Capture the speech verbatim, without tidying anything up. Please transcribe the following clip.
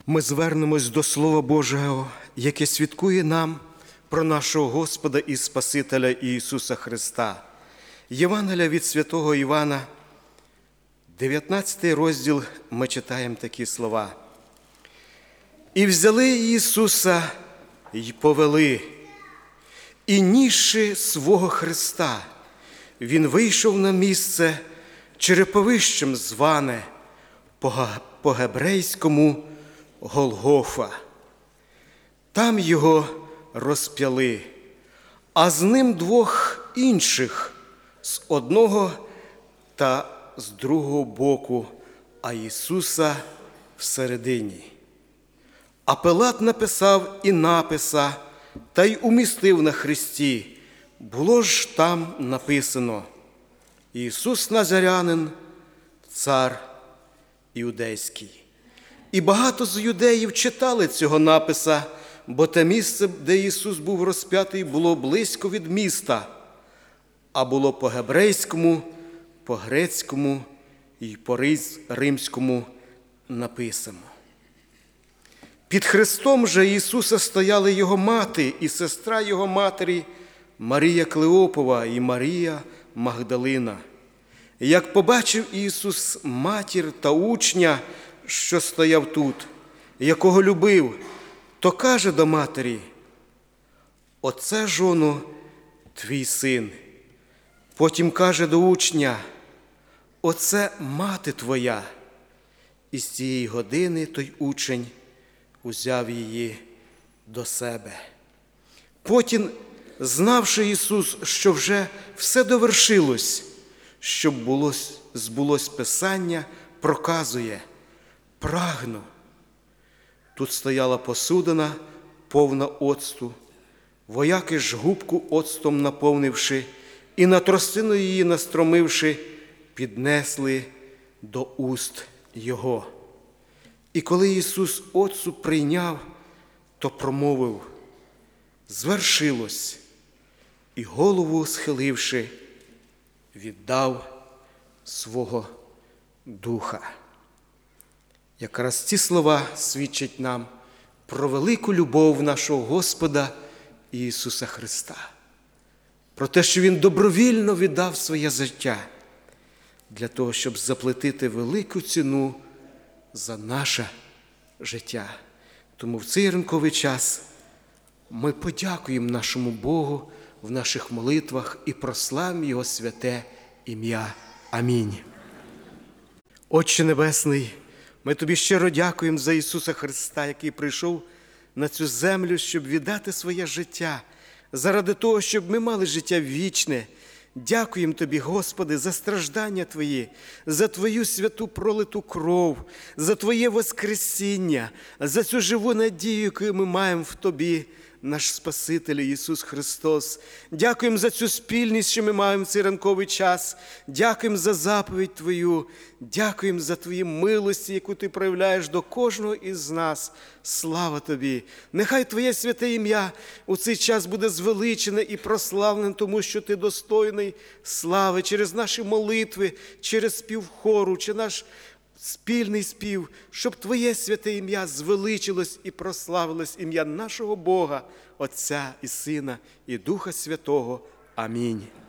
Ми звернемось до Слова Божого, яке свідкує нам про нашого Господа і Спасителя Ісуса Христа. Євангелія від святого Івана, дев'ятнадцятий розділ, ми читаємо такі слова. «І взяли Ісуса, й повели, і нісши свого Христа, Він вийшов на місце, череповищем зване, по-гебрейському Голгофа. Там його розп'яли, а з ним двох інших, з одного та з другого боку, а Ісуса всередині. А Пилат написав і написа, та й умістив на хресті. Було ж там написано: Ісус Назарянин, цар іудейський. І багато з юдеїв читали цього написа, бо те місце, де Ісус був розп'ятий, було близько від міста, а було по-гебрейському, по-грецькому і по-римському написано. Під хрестом же Ісуса стояли Його мати і сестра Його матері Марія Клеопова і Марія Магдалина. Як побачив Ісус матір та учня, що стояв тут, якого любив, то каже до матері: «Оце, жоно, твій син». Потім каже до учня: «Оце мати твоя». І з цієї години той учень узяв її до себе. Потім, знавши Ісус, що вже все довершилось, щоб було, збулось Писання, проказує: «Прагну». Тут стояла посудина, повна оцту. Вояки ж губку оцтом наповнивши і на тростину її настромивши, піднесли до уст Його. І коли Ісус оцту прийняв, то промовив: «Звершилось», і голову схиливши, віддав свого духа. Якраз ці слова свідчать нам про велику любов нашого Господа Ісуса Христа, про те, що Він добровільно віддав своє життя для того, щоб заплатити велику ціну за наше життя. Тому в цей ранковий час ми подякуємо нашому Богу в наших молитвах і прославимо Його святе ім'я. Амінь. Отче Небесний, ми Тобі щиро дякуємо за Ісуса Христа, який прийшов на цю землю, щоб віддати своє життя, заради того, щоб ми мали життя вічне. Дякуємо Тобі, Господи, за страждання Твої, за Твою святу пролиту кров, за Твоє воскресіння, за цю живу надію, яку ми маємо в Тобі, наш Спаситель Ісус Христос. Дякуємо за цю спільність, що ми маємо в цей ранковий час. Дякуємо за заповідь Твою. Дякуємо за Твої милості, яку Ти проявляєш до кожного із нас. Слава Тобі! Нехай Твоє святе ім'я у цей час буде звеличене і прославлене, тому що Ти достойний слави через наші молитви, через спів хору, чи наш спільний спів, щоб Твоє святе ім'я звеличилось і прославилось ім'я нашого Бога, Отця і Сина і Духа Святого. Амінь.